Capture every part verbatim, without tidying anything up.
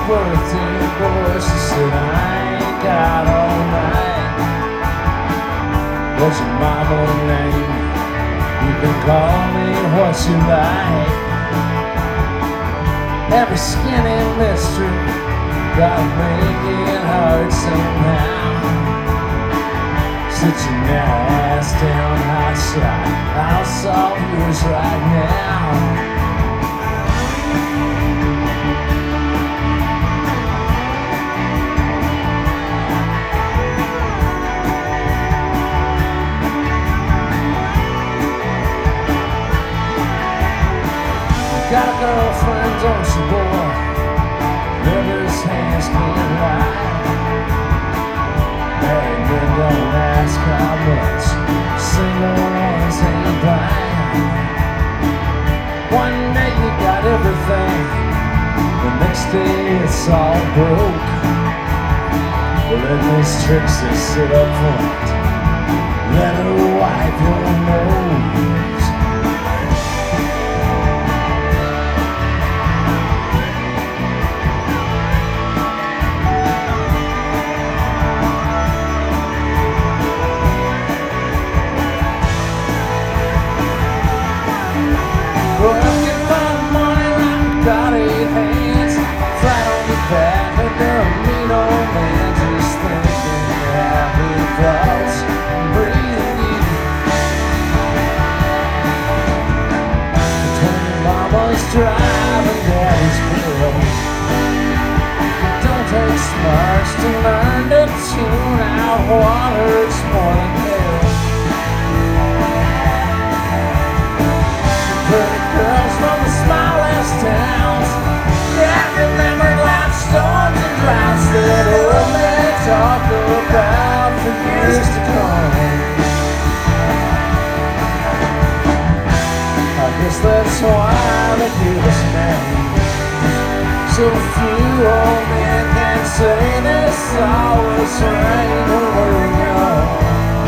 birthday boy, she said, I ain't got all night. What's your mama name? You can call me what you like. Every skinny mister gotta make it hard somehow. Sit your ass down, hot shot, I'll solve yours right now. Got a girlfriend, don't you, boy? Lover's hands can't lie. Married men don't ask how much, single ones ain't buying. One day you got everything, the next day it's all broke. Well, let Miss Trixie sit up front, let her wipe your nose. Driving daddy's bill. Don't take smarts to learn to tune out what hurts more than hell. Pretty girls from the smallest towns, yeah, remember life storms and droughts that old men talk about for years to come. I guess that's why they give us names, so a few old men can say this always rain when we're young.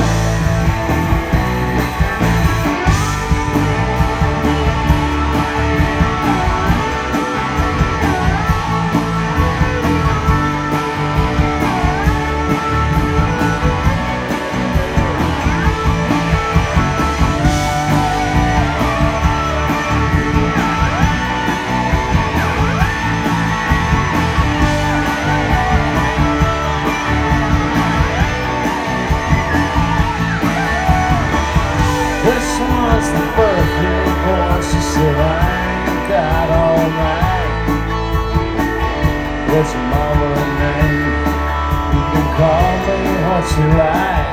This one's the birthday boy, she said, I ain't got all night. What's your mama's name? You can call me what you like.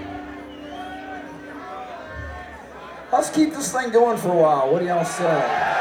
Let's keep this thing going for a while. What do y'all say?